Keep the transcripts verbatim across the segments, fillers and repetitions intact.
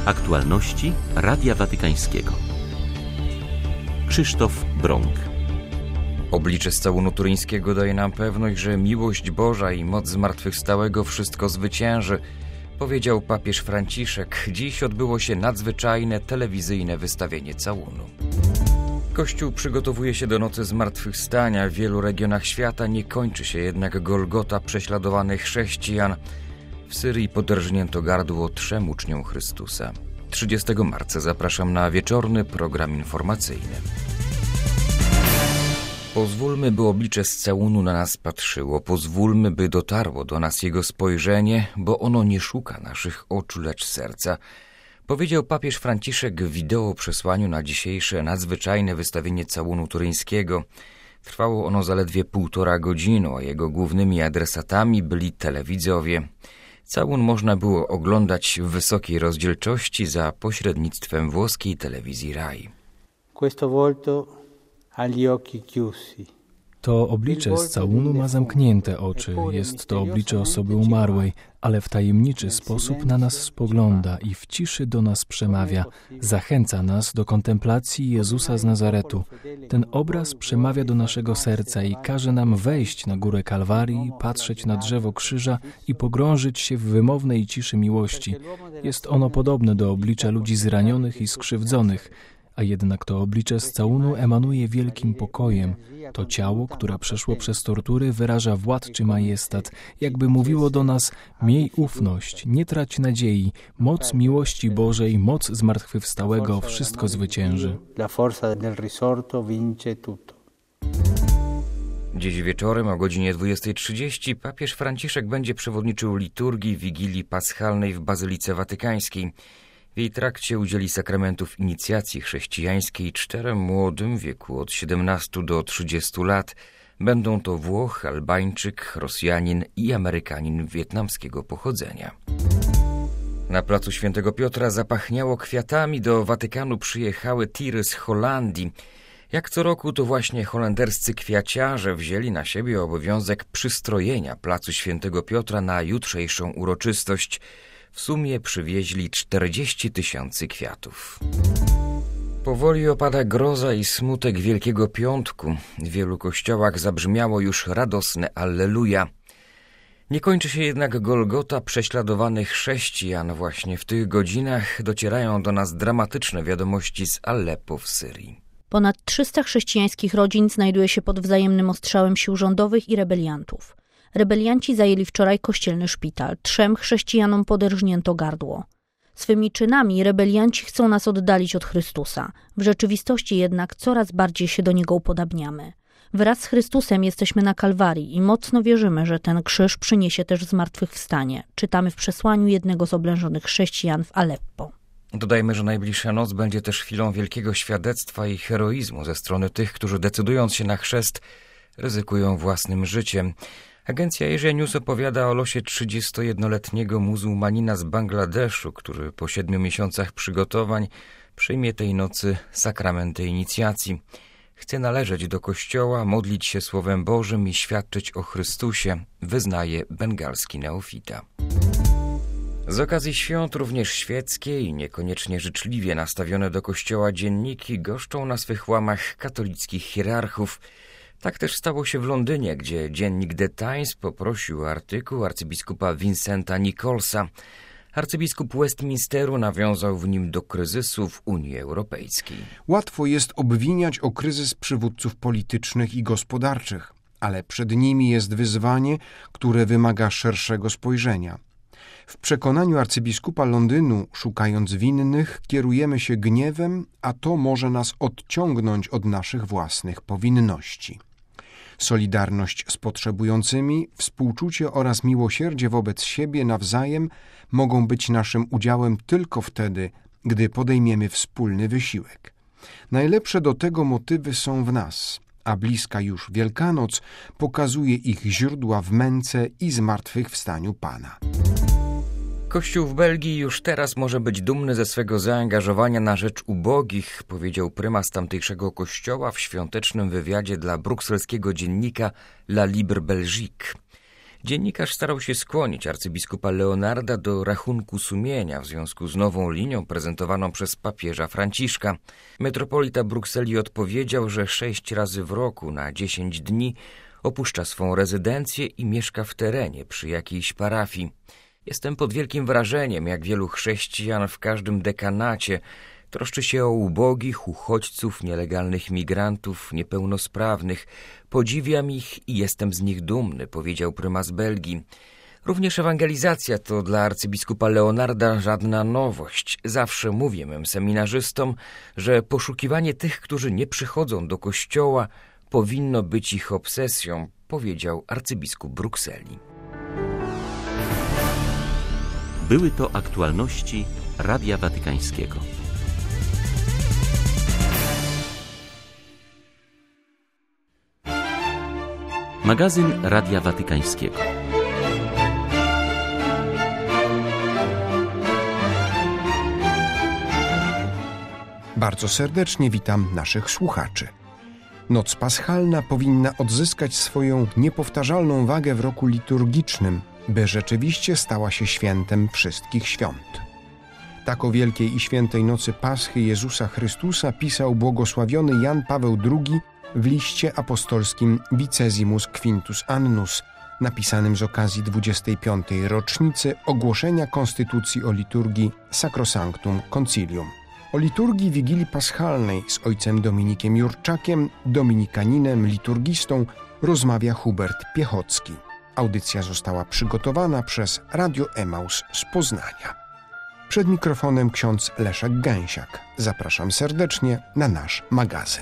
Aktualności Radia Watykańskiego. Krzysztof Brąk. Oblicze z całunu turyńskiego daje nam pewność, że miłość Boża i moc zmartwychwstałego wszystko zwycięży, powiedział papież Franciszek. Dziś odbyło się nadzwyczajne telewizyjne wystawienie całunu. Kościół przygotowuje się do nocy zmartwychwstania. W wielu regionach świata nie kończy się jednak Golgota prześladowanych chrześcijan. W Syrii poderżnięto gardło trzem uczniom Chrystusa. trzydziestego marca zapraszam na wieczorny program informacyjny. Pozwólmy, by oblicze z całunu na nas patrzyło. Pozwólmy, by dotarło do nas jego spojrzenie, bo ono nie szuka naszych oczu, lecz serca. Powiedział papież Franciszek w wideo przesłaniu na dzisiejsze nadzwyczajne wystawienie całunu turyńskiego. Trwało ono zaledwie półtora godziny, a jego głównymi adresatami byli telewidzowie. Całun można było oglądać w wysokiej rozdzielczości za pośrednictwem włoskiej telewizji Rai. Questo volto ha gli occhi chiusi. To oblicze z całunu ma zamknięte oczy. Jest to oblicze osoby umarłej, ale w tajemniczy sposób na nas spogląda i w ciszy do nas przemawia. Zachęca nas do kontemplacji Jezusa z Nazaretu. Ten obraz przemawia do naszego serca i każe nam wejść na górę Kalwarii, patrzeć na drzewo krzyża i pogrążyć się w wymownej ciszy miłości. Jest ono podobne do oblicza ludzi zranionych i skrzywdzonych, a jednak to oblicze z całunu emanuje wielkim pokojem. To ciało, które przeszło przez tortury, wyraża władczy majestat, jakby mówiło do nas: miej ufność, nie trać nadziei, moc miłości Bożej, moc zmartwychwstałego wszystko zwycięży. Dziś wieczorem o godzinie dwudziestej trzydzieści papież Franciszek będzie przewodniczył liturgii Wigilii Paschalnej w Bazylice Watykańskiej. W jej trakcie udzieli sakramentów inicjacji chrześcijańskiej czterem młodym w wieku od siedemnastu do trzydziestu lat. Będą to Włoch, Albańczyk, Rosjanin i Amerykanin wietnamskiego pochodzenia. Na placu Świętego Piotra zapachniało kwiatami. Do Watykanu przyjechały tiry z Holandii. Jak co roku to właśnie holenderscy kwiaciarze wzięli na siebie obowiązek przystrojenia placu Świętego Piotra na jutrzejszą uroczystość. W sumie przywieźli czterdzieści tysięcy kwiatów. Powoli opada groza i smutek Wielkiego Piątku. W wielu kościołach zabrzmiało już radosne Alleluja. Nie kończy się jednak Golgota prześladowanych chrześcijan. Właśnie w tych godzinach docierają do nas dramatyczne wiadomości z Aleppo w Syrii. Ponad trzysta chrześcijańskich rodzin znajduje się pod wzajemnym ostrzałem sił rządowych i rebeliantów. Rebelianci zajęli wczoraj kościelny szpital. Trzem chrześcijanom poderżnięto gardło. Swymi czynami rebelianci chcą nas oddalić od Chrystusa. W rzeczywistości jednak coraz bardziej się do Niego upodabniamy. Wraz z Chrystusem jesteśmy na Kalwarii i mocno wierzymy, że ten krzyż przyniesie też zmartwychwstanie. Czytamy w przesłaniu jednego z oblężonych chrześcijan w Aleppo. Dodajmy, że najbliższa noc będzie też chwilą wielkiego świadectwa i heroizmu ze strony tych, którzy decydując się na chrzest, ryzykują własnym życiem. Agencja Asia News opowiada o losie trzydziestojednoletniego muzułmanina z Bangladeszu, który po siedmiu miesiącach przygotowań przyjmie tej nocy sakramenty inicjacji. Chce należeć do Kościoła, modlić się Słowem Bożym i świadczyć o Chrystusie, wyznaje bengalski neofita. Z okazji świąt również świeckie i niekoniecznie życzliwie nastawione do Kościoła dzienniki goszczą na swych łamach katolickich hierarchów. Tak też stało się w Londynie, gdzie dziennik The Times poprosił o artykuł arcybiskupa Vincenta Nicholsa. Arcybiskup Westminsteru nawiązał w nim do kryzysu w Unii Europejskiej. Łatwo jest obwiniać o kryzys przywódców politycznych i gospodarczych, ale przed nimi jest wyzwanie, które wymaga szerszego spojrzenia. W przekonaniu arcybiskupa Londynu, szukając winnych, kierujemy się gniewem, a to może nas odciągnąć od naszych własnych powinności. Solidarność z potrzebującymi, współczucie oraz miłosierdzie wobec siebie nawzajem mogą być naszym udziałem tylko wtedy, gdy podejmiemy wspólny wysiłek. Najlepsze do tego motywy są w nas, a bliska już Wielkanoc pokazuje ich źródła w męce i zmartwychwstaniu Pana. Kościół w Belgii już teraz może być dumny ze swego zaangażowania na rzecz ubogich, powiedział prymas tamtejszego kościoła w świątecznym wywiadzie dla brukselskiego dziennika La Libre Belgique. Dziennikarz starał się skłonić arcybiskupa Leonarda do rachunku sumienia w związku z nową linią prezentowaną przez papieża Franciszka. Metropolita Brukseli odpowiedział, że sześć razy w roku na dziesięć dni opuszcza swą rezydencję i mieszka w terenie przy jakiejś parafii. Jestem pod wielkim wrażeniem, jak wielu chrześcijan w każdym dekanacie troszczy się o ubogich, uchodźców, nielegalnych migrantów, niepełnosprawnych. Podziwiam ich i jestem z nich dumny, powiedział prymas Belgii. Również ewangelizacja to dla arcybiskupa Leonarda żadna nowość. Zawsze mówię mym seminarzystom, że poszukiwanie tych, którzy nie przychodzą do kościoła, powinno być ich obsesją, powiedział arcybiskup Brukseli. Były to aktualności Radia Watykańskiego. Magazyn Radia Watykańskiego. Bardzo serdecznie witam naszych słuchaczy. Noc paschalna powinna odzyskać swoją niepowtarzalną wagę w roku liturgicznym, by rzeczywiście stała się świętem wszystkich świąt. Tak o wielkiej i świętej nocy Paschy Jezusa Chrystusa pisał błogosławiony Jan Paweł drugi w liście apostolskim Vicesimus Quintus Annus, napisanym z okazji dwudziestej piątej rocznicy ogłoszenia Konstytucji o liturgii Sacrosanctum Concilium. O liturgii Wigilii Paschalnej z ojcem Dominikiem Jurczakiem, dominikaninem, liturgistą, rozmawia Hubert Piechocki. Audycja została przygotowana przez Radio Emaus z Poznania. Przed mikrofonem ksiądz Leszek Gęsiak. Zapraszam serdecznie na nasz magazyn.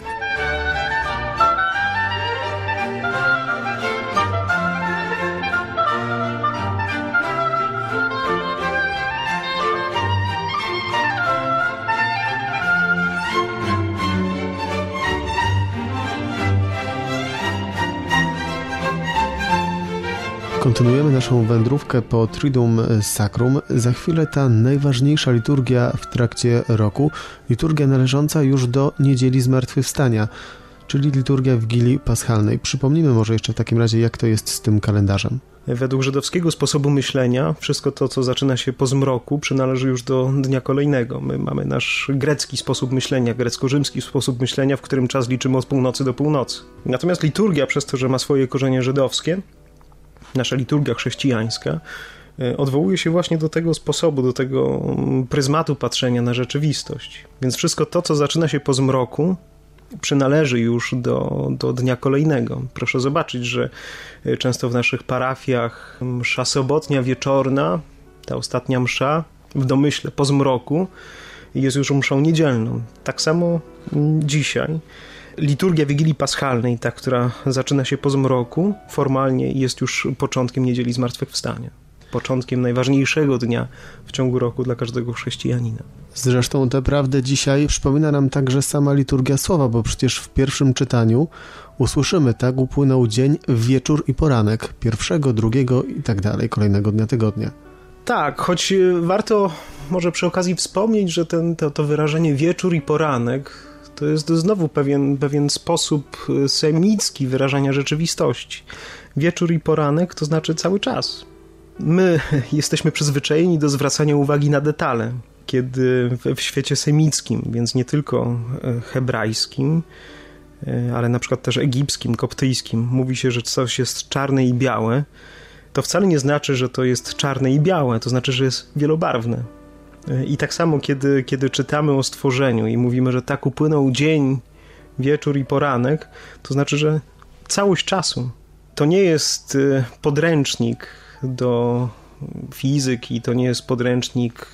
Kontynuujemy naszą wędrówkę po Triduum Sacrum. Za chwilę ta najważniejsza liturgia w trakcie roku, liturgia należąca już do Niedzieli Zmartwychwstania, czyli liturgia Wigilii Paschalnej. Przypomnijmy może jeszcze w takim razie, jak to jest z tym kalendarzem. Według żydowskiego sposobu myślenia, wszystko to, co zaczyna się po zmroku, przynależy już do dnia kolejnego. My mamy nasz grecki sposób myślenia, grecko-rzymski sposób myślenia, w którym czas liczymy od północy do północy. Natomiast liturgia, przez to, że ma swoje korzenie żydowskie, nasza liturgia chrześcijańska odwołuje się właśnie do tego sposobu, do tego pryzmatu patrzenia na rzeczywistość. Więc wszystko to, co zaczyna się po zmroku, przynależy już do, do dnia kolejnego. Proszę zobaczyć, że często w naszych parafiach msza sobotnia wieczorna, ta ostatnia msza w domyśle po zmroku, jest już mszą niedzielną. Tak samo dzisiaj liturgia Wigilii Paschalnej, ta, która zaczyna się po zmroku, formalnie jest już początkiem Niedzieli Zmartwychwstania. Początkiem najważniejszego dnia w ciągu roku dla każdego chrześcijanina. Zresztą tę prawdę dzisiaj przypomina nam także sama liturgia słowa, bo przecież w pierwszym czytaniu usłyszymy: tak upłynął dzień, wieczór i poranek, pierwszego, drugiego i tak dalej, kolejnego dnia tygodnia. Tak, choć warto może przy okazji wspomnieć, że ten, to, to wyrażenie wieczór i poranek to jest znowu pewien, pewien sposób semicki wyrażania rzeczywistości. Wieczór i poranek to znaczy cały czas. My jesteśmy przyzwyczajeni do zwracania uwagi na detale, kiedy w świecie semickim, więc nie tylko hebrajskim, ale na przykład też egipskim, koptyjskim, mówi się, że coś jest czarne i białe, to wcale nie znaczy, że to jest czarne i białe, to znaczy, że jest wielobarwne. I tak samo, kiedy, kiedy czytamy o stworzeniu i mówimy, że tak upłynął dzień, wieczór i poranek, to znaczy, że całość czasu. To nie jest podręcznik do fizyki, to nie jest podręcznik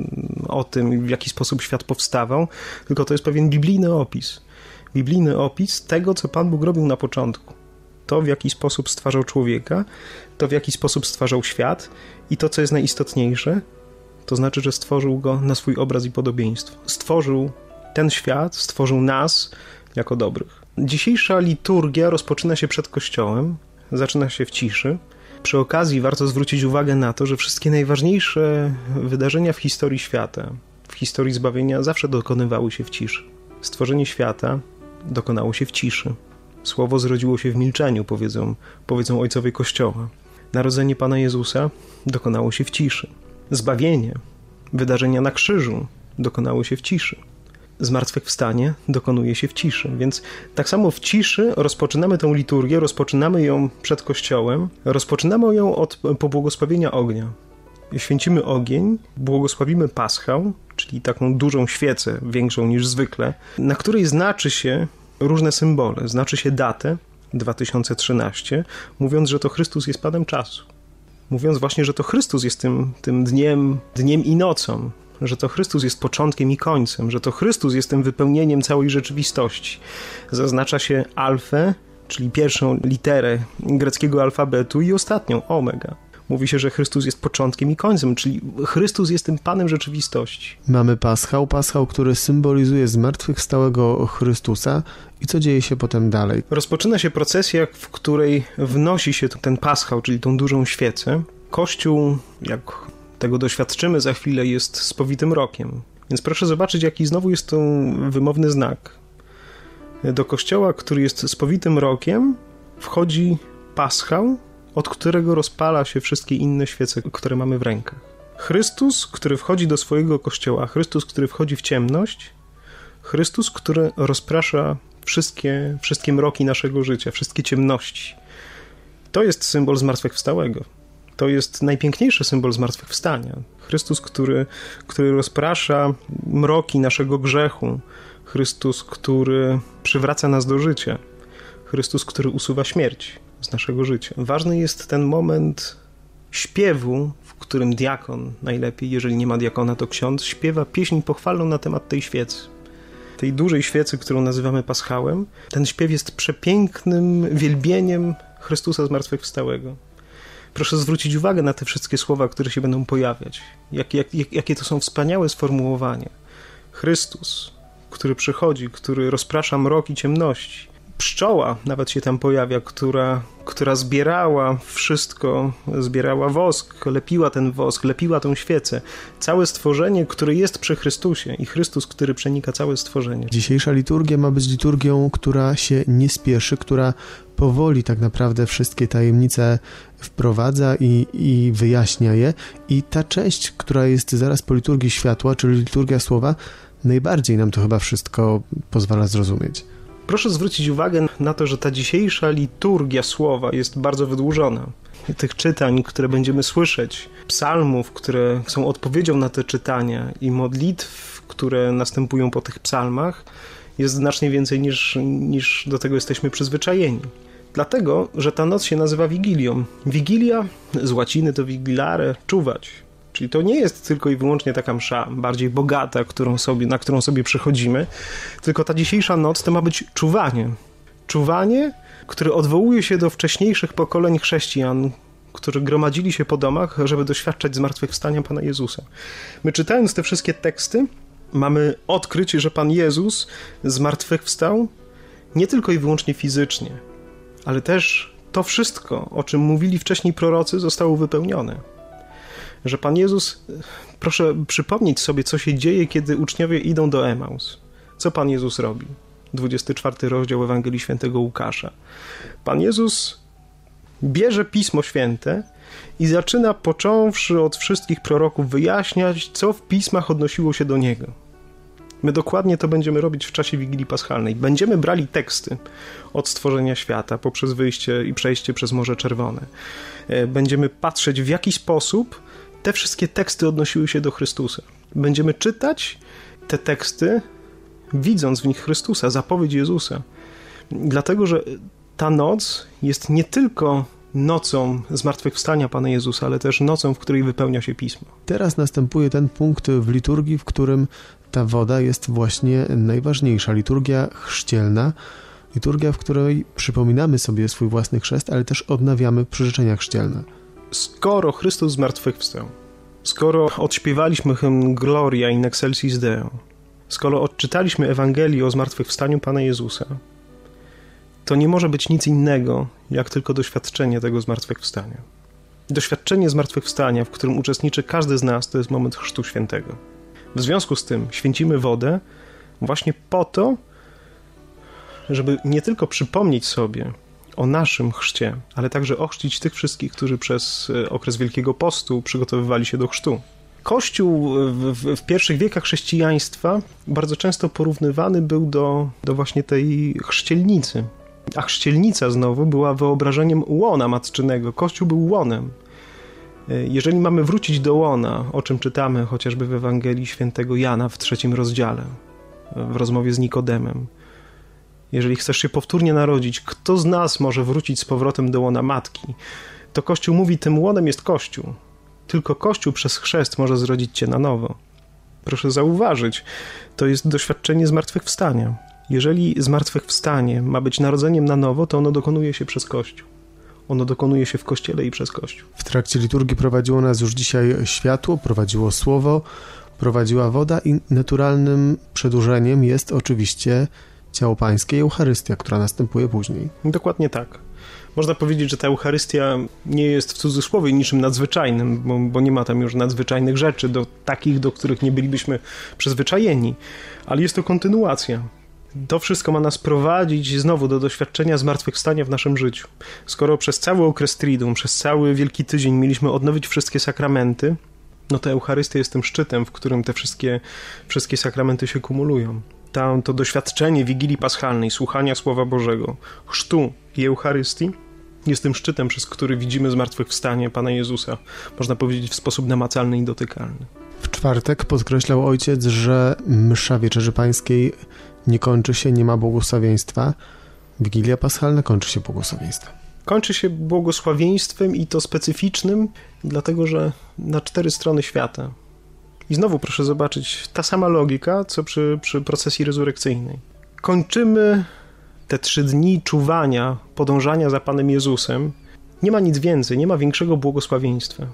o tym, w jaki sposób świat powstawał, tylko to jest pewien biblijny opis. Biblijny opis tego, co Pan Bóg robił na początku. To, w jaki sposób stwarzał człowieka, to, w jaki sposób stwarzał świat i to, co jest najistotniejsze, to znaczy, że stworzył go na swój obraz i podobieństwo. Stworzył ten świat, stworzył nas jako dobrych. Dzisiejsza liturgia rozpoczyna się przed Kościołem, zaczyna się w ciszy. Przy okazji warto zwrócić uwagę na to, że wszystkie najważniejsze wydarzenia w historii świata, w historii zbawienia zawsze dokonywały się w ciszy. Stworzenie świata dokonało się w ciszy. Słowo zrodziło się w milczeniu, powiedzą, powiedzą ojcowie Kościoła. Narodzenie Pana Jezusa dokonało się w ciszy. Zbawienie, wydarzenia na krzyżu dokonało się w ciszy. Zmartwychwstanie dokonuje się w ciszy. Więc tak samo w ciszy rozpoczynamy tę liturgię, rozpoczynamy ją przed Kościołem, rozpoczynamy ją od pobłogosławienia ognia. Święcimy ogień, błogosławimy paschę, czyli taką dużą świecę, większą niż zwykle, na której znaczy się różne symbole. Znaczy się datę dwa tysiące trzynaście, mówiąc, że to Chrystus jest Panem czasu. Mówiąc właśnie, że to Chrystus jest tym, tym dniem, dniem i nocą, że to Chrystus jest początkiem i końcem, że to Chrystus jest tym wypełnieniem całej rzeczywistości. Zaznacza się alfę, czyli pierwszą literę greckiego alfabetu i ostatnią, omega. Mówi się, że Chrystus jest początkiem i końcem, czyli Chrystus jest tym Panem rzeczywistości. Mamy paschał, paschał, który symbolizuje zmartwychwstałego Chrystusa. I co dzieje się potem dalej? Rozpoczyna się procesja, w której wnosi się ten paschał, czyli tą dużą świecę. Kościół, jak tego doświadczymy za chwilę, jest spowitym rokiem. Więc proszę zobaczyć, jaki znowu jest to wymowny znak. Do kościoła, który jest spowitym rokiem, wchodzi paschał, od którego rozpala się wszystkie inne świece, które mamy w rękach. Chrystus, który wchodzi do swojego kościoła, Chrystus, który wchodzi w ciemność, Chrystus, który rozprasza wszystkie, wszystkie mroki naszego życia, wszystkie ciemności. To jest symbol zmartwychwstałego. To jest najpiękniejszy symbol zmartwychwstania. Chrystus, który, który rozprasza mroki naszego grzechu. Chrystus, który przywraca nas do życia. Chrystus, który usuwa śmierć z naszego życia. Ważny jest ten moment śpiewu, w którym diakon, najlepiej, jeżeli nie ma diakona, to ksiądz, śpiewa pieśń pochwalną na temat tej świecy. Tej dużej świecy, którą nazywamy paschałem. Ten śpiew jest przepięknym wielbieniem Chrystusa zmartwychwstałego. Proszę zwrócić uwagę na te wszystkie słowa, które się będą pojawiać. Jak, jak, jak, jakie to są wspaniałe sformułowania. Chrystus, który przychodzi, który rozprasza mrok i ciemności. Pszczoła nawet się tam pojawia, która, która zbierała wszystko, zbierała wosk, lepiła ten wosk, lepiła tą świecę. Całe stworzenie, które jest przy Chrystusie i Chrystus, który przenika całe stworzenie. Dzisiejsza liturgia ma być liturgią, która się nie spieszy, która powoli tak naprawdę wszystkie tajemnice wprowadza i, i wyjaśnia je. I ta część, która jest zaraz po liturgii światła, czyli liturgia słowa, najbardziej nam to chyba wszystko pozwala zrozumieć. Proszę zwrócić uwagę na to, że ta dzisiejsza liturgia słowa jest bardzo wydłużona. Tych czytań, które będziemy słyszeć, psalmów, które są odpowiedzią na te czytania i modlitw, które następują po tych psalmach, jest znacznie więcej niż, niż do tego jesteśmy przyzwyczajeni. Dlatego, że ta noc się nazywa Wigilią. Wigilia, z łaciny to vigilare, czuwać. Czyli to nie jest tylko i wyłącznie taka msza, bardziej bogata, którą sobie, na którą sobie przychodzimy, tylko ta dzisiejsza noc to ma być czuwanie. Czuwanie, które odwołuje się do wcześniejszych pokoleń chrześcijan, którzy gromadzili się po domach, żeby doświadczać zmartwychwstania Pana Jezusa. My czytając te wszystkie teksty, mamy odkryć, że Pan Jezus zmartwychwstał nie tylko i wyłącznie fizycznie, ale też to wszystko, o czym mówili wcześniej prorocy, zostało wypełnione. Że Pan Jezus, proszę przypomnieć sobie, co się dzieje, kiedy uczniowie idą do Emaus. Co Pan Jezus robi? dwudziesty czwarty rozdział Ewangelii Świętego Łukasza. Pan Jezus bierze Pismo Święte i zaczyna, począwszy od wszystkich proroków, wyjaśniać, co w Pismach odnosiło się do Niego. My dokładnie to będziemy robić w czasie Wigilii Paschalnej. Będziemy brali teksty od stworzenia świata, poprzez wyjście i przejście przez Morze Czerwone. Będziemy patrzeć, w jaki sposób te wszystkie teksty odnosiły się do Chrystusa. Będziemy czytać te teksty, widząc w nich Chrystusa, zapowiedź Jezusa. Dlatego, że ta noc jest nie tylko nocą zmartwychwstania Pana Jezusa, ale też nocą, w której wypełnia się Pismo. Teraz następuje ten punkt w liturgii, w którym ta woda jest właśnie najważniejsza. Liturgia chrzcielna, liturgia, w której przypominamy sobie swój własny chrzest, ale też odnawiamy przyrzeczenia chrzcielne. Skoro Chrystus zmartwychwstał, skoro odśpiewaliśmy hymn Gloria in excelsis Deo, skoro odczytaliśmy Ewangelię o zmartwychwstaniu Pana Jezusa, to nie może być nic innego, jak tylko doświadczenie tego zmartwychwstania. Doświadczenie zmartwychwstania, w którym uczestniczy każdy z nas, to jest moment Chrztu Świętego. W związku z tym święcimy wodę właśnie po to, żeby nie tylko przypomnieć sobie o naszym chrzcie, ale także ochrzcić tych wszystkich, którzy przez okres Wielkiego Postu przygotowywali się do chrztu. Kościół w, w, w pierwszych wiekach chrześcijaństwa bardzo często porównywany był do, do właśnie tej chrzcielnicy. A chrzcielnica znowu była wyobrażeniem łona matczynego. Kościół był łonem. Jeżeli mamy wrócić do łona, o czym czytamy chociażby w Ewangelii Świętego Jana w trzecim rozdziale, w rozmowie z Nikodemem, jeżeli chcesz się powtórnie narodzić, kto z nas może wrócić z powrotem do łona matki? To Kościół mówi, tym łonem jest Kościół. Tylko Kościół przez chrzest może zrodzić cię na nowo. Proszę zauważyć, to jest doświadczenie zmartwychwstania. Jeżeli zmartwychwstanie ma być narodzeniem na nowo, to ono dokonuje się przez Kościół. Ono dokonuje się w Kościele i przez Kościół. W trakcie liturgii prowadziło nas już dzisiaj światło, prowadziło słowo, prowadziła woda i naturalnym przedłużeniem jest oczywiście ciało pańskie i Eucharystia, która następuje później. Dokładnie tak. Można powiedzieć, że ta Eucharystia nie jest w cudzysłowie niczym nadzwyczajnym, bo, bo nie ma tam już nadzwyczajnych rzeczy, do takich, do których nie bylibyśmy przyzwyczajeni, ale jest to kontynuacja. To wszystko ma nas prowadzić znowu do doświadczenia zmartwychwstania w naszym życiu. Skoro przez cały okres Triduum, przez cały Wielki Tydzień mieliśmy odnowić wszystkie sakramenty, no to Eucharystia jest tym szczytem, w którym te wszystkie, wszystkie sakramenty się kumulują. Tam to doświadczenie Wigilii Paschalnej, słuchania Słowa Bożego, chrztu i Eucharystii jest tym szczytem, przez który widzimy zmartwychwstanie Pana Jezusa, można powiedzieć w sposób namacalny i dotykalny. W czwartek podkreślał ojciec, że msza Wieczerzy Pańskiej nie kończy się, nie ma błogosławieństwa. Wigilia Paschalna kończy się błogosławieństwem. Kończy się błogosławieństwem i to specyficznym, dlatego że na cztery strony świata. I znowu proszę zobaczyć, ta sama logika, co przy, przy procesji rezurekcyjnej. Kończymy te trzy dni czuwania, podążania za Panem Jezusem. Nie ma nic więcej, nie ma większego błogosławieństwa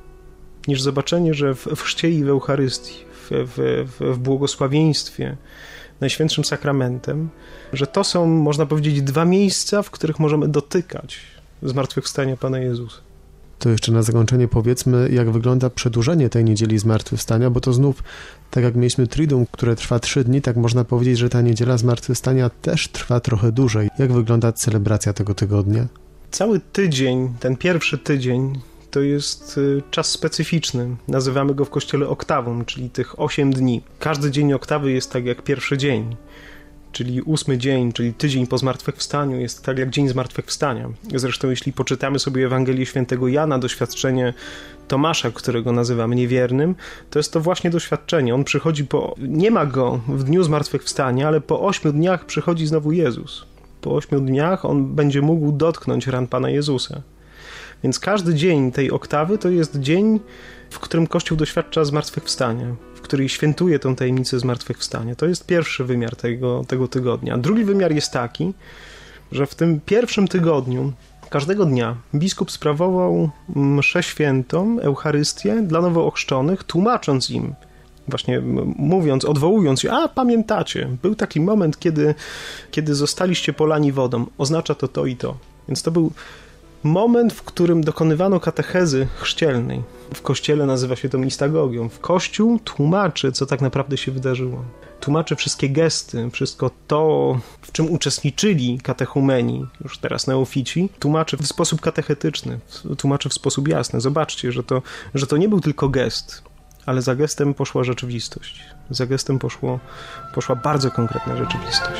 niż zobaczenie, że w, w chrzcie i w Eucharystii, w, w, w, w błogosławieństwie, Najświętszym Sakramentem, że to są, można powiedzieć, dwa miejsca, w których możemy dotykać zmartwychwstania Pana Jezusa. To jeszcze na zakończenie powiedzmy, jak wygląda przedłużenie tej niedzieli zmartwychwstania, bo to znów, tak jak mieliśmy Triduum, które trwa trzy dni, tak można powiedzieć, że ta niedziela zmartwychwstania też trwa trochę dłużej. Jak wygląda celebracja tego tygodnia? Cały tydzień, ten pierwszy tydzień, to jest czas specyficzny. Nazywamy go w Kościele oktawą, czyli tych osiem dni. Każdy dzień oktawy jest tak jak pierwszy dzień. Czyli ósmy dzień, czyli tydzień po zmartwychwstaniu jest tak jak dzień zmartwychwstania. Zresztą jeśli poczytamy sobie Ewangelię Świętego Jana, doświadczenie Tomasza, którego nazywamy niewiernym, to jest to właśnie doświadczenie. On przychodzi po... Nie ma go w dniu zmartwychwstania, ale po ośmiu dniach przychodzi znowu Jezus. Po ośmiu dniach on będzie mógł dotknąć ran Pana Jezusa. Więc każdy dzień tej oktawy to jest dzień, w którym Kościół doświadcza zmartwychwstania, w którym świętuje tę tajemnicę zmartwychwstania. To jest pierwszy wymiar tego, tego tygodnia. Drugi wymiar jest taki, że w tym pierwszym tygodniu każdego dnia biskup sprawował mszę świętą, Eucharystię dla nowo ochrzczonych, tłumacząc im, właśnie mówiąc, odwołując się, a pamiętacie, był taki moment, kiedy, kiedy zostaliście polani wodą, oznacza to to i to. Więc to był moment, w którym dokonywano katechezy chrzcielnej. W Kościele nazywa się to mistagogią. W Kościół tłumaczy, co tak naprawdę się wydarzyło. Tłumaczy wszystkie gesty, wszystko to, w czym uczestniczyli katechumeni, już teraz neofici, tłumaczy w sposób katechetyczny, tłumaczy w sposób jasny. Zobaczcie, że to, że to nie był tylko gest, ale za gestem poszła rzeczywistość. Za gestem poszło, poszła bardzo konkretna rzeczywistość.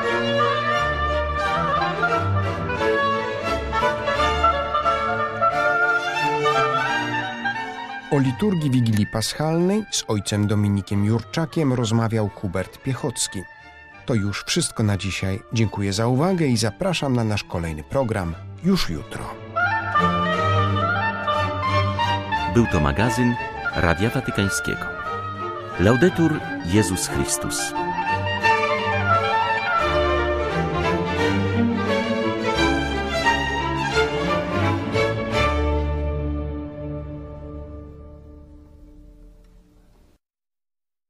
O liturgii Wigilii Paschalnej z ojcem Dominikiem Jurczakiem rozmawiał Hubert Piechocki. To już wszystko na dzisiaj. Dziękuję za uwagę i zapraszam na nasz kolejny program już jutro. Był to magazyn Radia Watykańskiego. Laudetur Jezus Chrystus.